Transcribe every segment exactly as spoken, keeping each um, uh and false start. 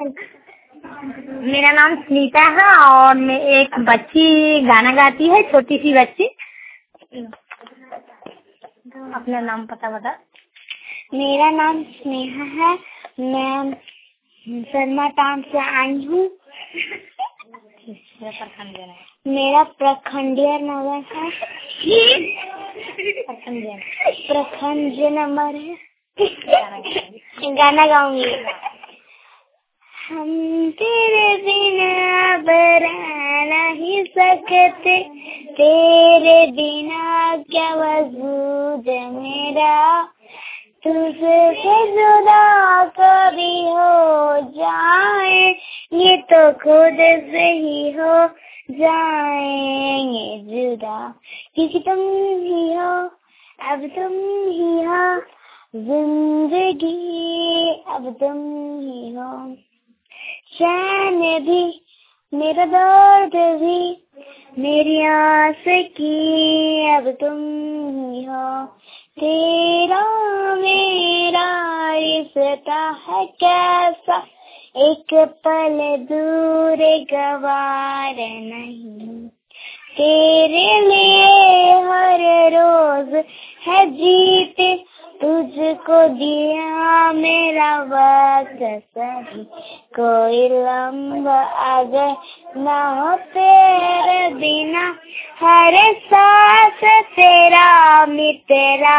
मेरा नाम सुनीता है और मैं एक बच्ची गाना गाती है, छोटी सी बच्ची। अपना नाम पता बता। मेरा नाम स्नेहा है, मैं शर्मा टाउन से आई हूँ। मेरा प्रखंडीय नंबर है प्रखंड नंबर है। गाना गाऊंगी। हम तेरे बिना अब रह नहीं सकते, तेरे बिना क्या वजूद मेरा, तुझसे जुदा कभी हो जाए ये तो खुद से ही हो जाएंगे जुदा, क्योंकि तुम ही हो, अब तुम ही हो, जिंदगी अब तुम ही हो। चैन भी मेरा दर्द भी मेरी आस की अब तुम ही हो, तेरा मेरा रिश्ता है कैसा, एक पल दूर गवार नहीं, तेरे लिए हर रोज है जीते, तुझको दिया मेरा वक्त सही, कोई लम्हा अगर न हो तेरे बिना, हर सांस तेरा मेरा,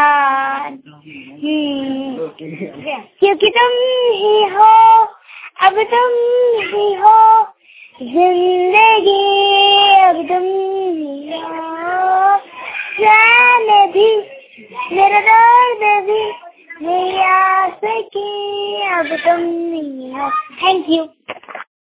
क्योंकि तुम ही हो, अब तुम ही हो, जिंदगी अब तुम ही हो। चैन भी मेरा दर्द भी मेरी आस की अब तुम ही हो। Thank you.